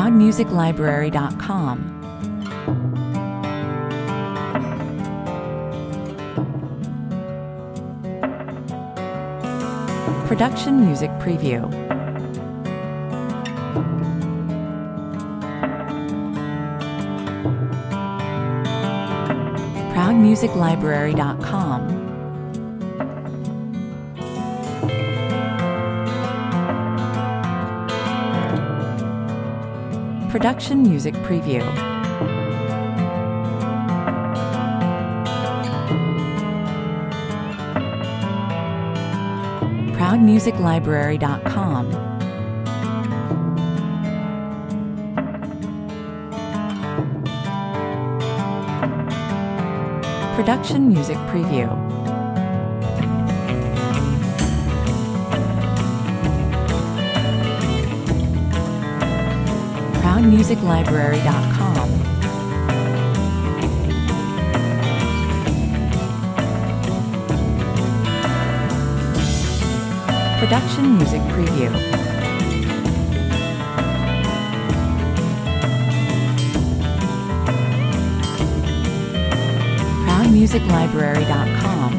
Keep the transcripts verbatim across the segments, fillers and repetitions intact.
proud music library dot com. Production Music Preview. proud music library dot com. Production Music Preview. proud music library dot com. Production Music Preview. proud music library dot com. Production Music Preview. proud music library dot com.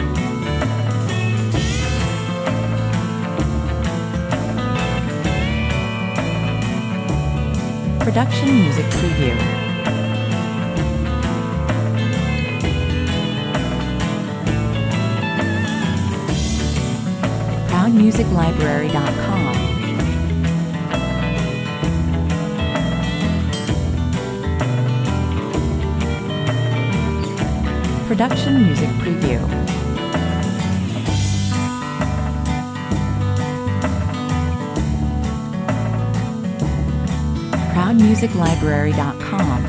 Production Music Preview. proud music library dot com. Production Music Preview. proud music library dot com.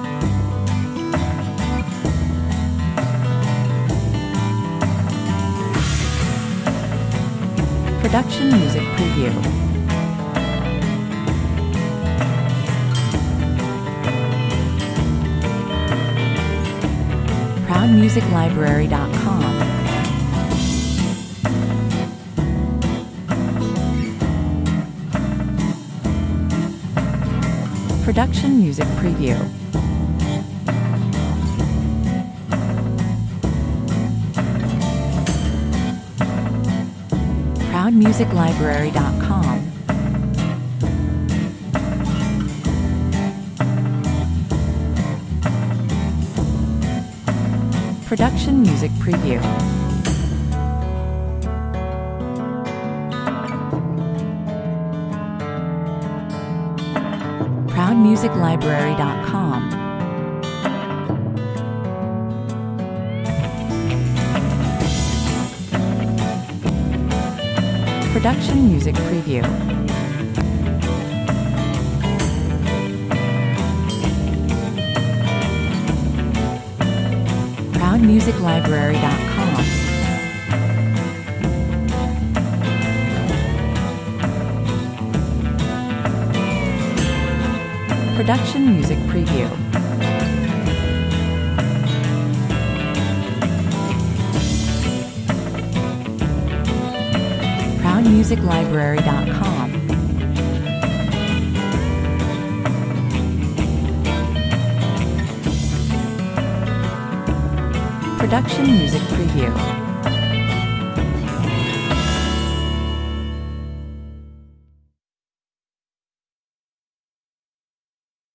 Production Music Preview. proud music library dot com. Production Music Preview. proud music library dot com. Production Music Preview. proud music library dot com. Production Music Preview. proud music library dot com. Production Music Preview. proud music library dot com. Production Music Preview.